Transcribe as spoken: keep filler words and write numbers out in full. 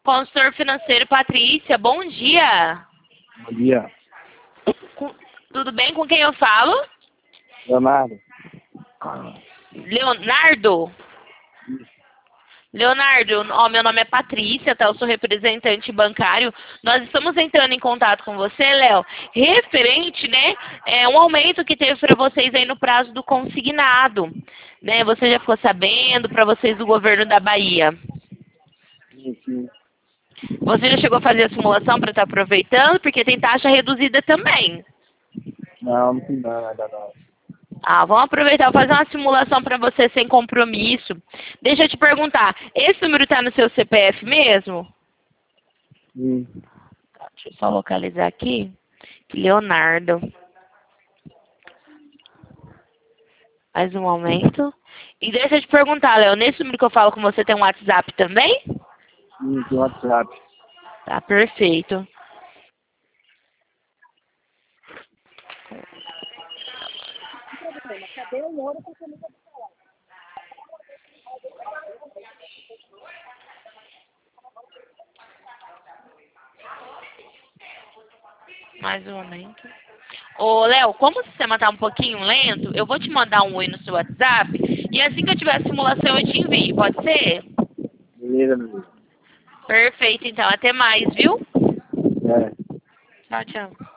Consultor financeiro Patrícia, bom dia. Bom dia. Com- tudo bem? Com quem eu falo? Leonardo. Leonardo? Leonardo, ó, meu nome é Patrícia, tá? Eu sou representante bancário. Nós estamos entrando em contato com você, Léo, referente, né, é um aumento que teve para vocês aí no prazo do consignado, né? Você já ficou sabendo, para vocês do governo da Bahia? Sim, sim. Você já chegou a fazer a simulação para estar aproveitando? Porque tem taxa reduzida também. Não, não tem não, ainda não. Ah, vamos aproveitar, vou fazer uma simulação para você sem compromisso. Deixa eu te perguntar, esse número está no seu C P F mesmo? Sim. Tá, deixa eu só localizar aqui. Leonardo. Mais um momento. E deixa eu te perguntar, Léo, nesse número que eu falo com você tem um WhatsApp também? Sim, tem WhatsApp. Tá, perfeito. Mais um momento. Ô, Léo, como o sistema tá um pouquinho lento, eu vou te mandar um oi no seu WhatsApp e assim que eu tiver a simulação eu te envio, pode ser? Beleza, meu. Perfeito, então. Até mais, viu? É. Tchau, tchau.